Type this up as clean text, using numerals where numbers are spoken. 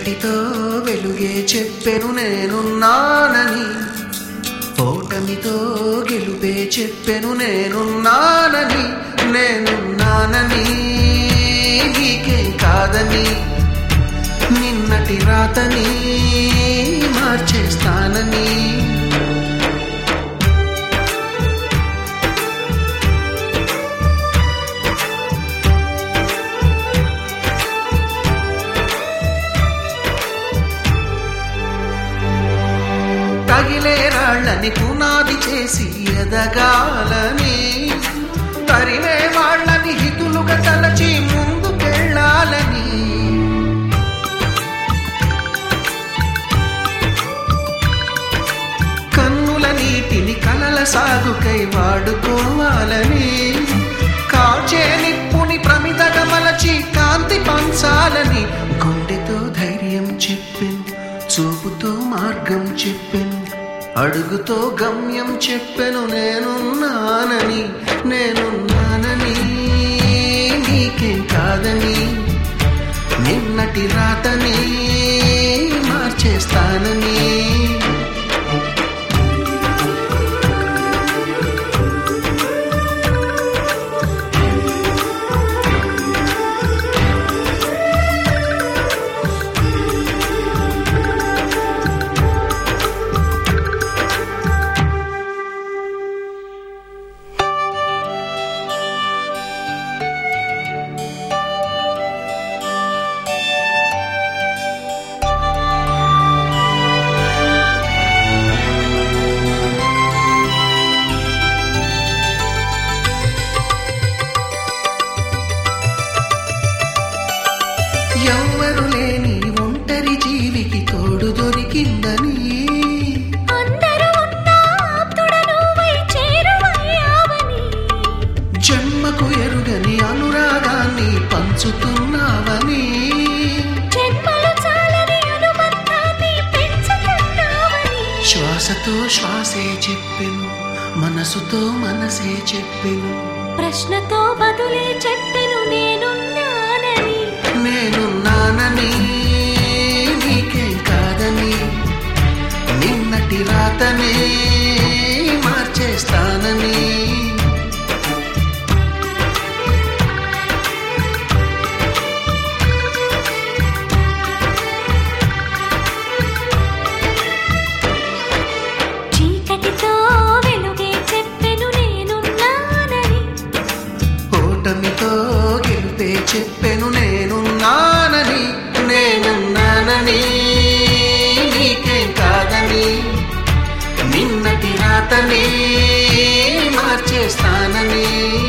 చీకటితో వెలుగే చెప్పెను నేనున్నానని, ఓటమితో గెలుపే చెప్పెను నేనున్నానని. నేనున్నానని నీకేం కాదని, నిన్నటి రాతని మార్చేస్తానని. తగిలే రాళ్ళని పునాది చేసి ఎదగాలని, తరిమే వాళ్ళని హితులుగా తలచి ముందుకెళ్ళాలని. కన్నుల నీటిని కలల సాగుకై వాడుకోవాలని, కాచే నిప్పుని ప్రమిదగా మలచి కాంతి పంచాలని. గుండెతో ధైర్యం చెప్పెను, చూపుతో మార్గం చెప్పెను, అడుగుతో గమ్యం చెప్పెను నేనున్నానని. నేనున్నానని నీకేం కాదని, నిన్నటి రాతని మార్చేస్తానని. ఎవ్వరు లేని ఒంటరి జీవికి తోడు దొరికిందని, జన్మకు ఎరుగని అనురాగాన్ని పంచుతున్నావని. శ్వాసతో శ్వాసే చెప్పెను, మనసుతో మనసే చెప్పెను, ప్రశ్నతో బదులే చెప్పెను నేనున్నానని. నేనున్నానని నీకేం కాదని, నిన్నటి రాతనే మార్చేస్తానని. చీకటితో వెలుగే చెప్పెను నేనున్నానని, ఓటమితో గెలుపే చెప్పెను నేనున్నానని. నేనున్నానని నీకేం కాదని, నిన్నటి రాతని మార్చేస్తానని.